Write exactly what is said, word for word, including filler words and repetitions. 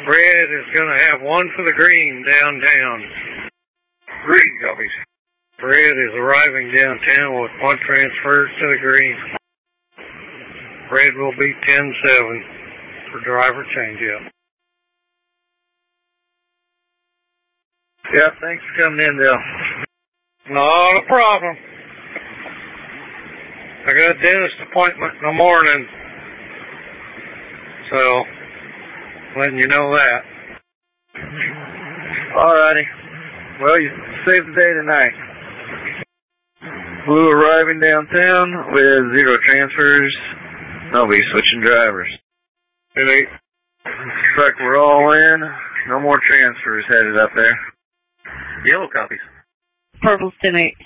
Red is going to have one for the green downtown. Green copies. Red is arriving downtown with one transfer to the green. Red will be ten seven for driver change-up. Yeah, thanks for coming in, Dale. Not a problem. I got a dentist appointment in the morning, so letting you know that. Alrighty. Well, you saved the day tonight. Blue arriving downtown with zero transfers. They'll be switching drivers. Good eight. Looks like we're all in. No more transfers headed up there. Yellow copies. Purple's ten eight.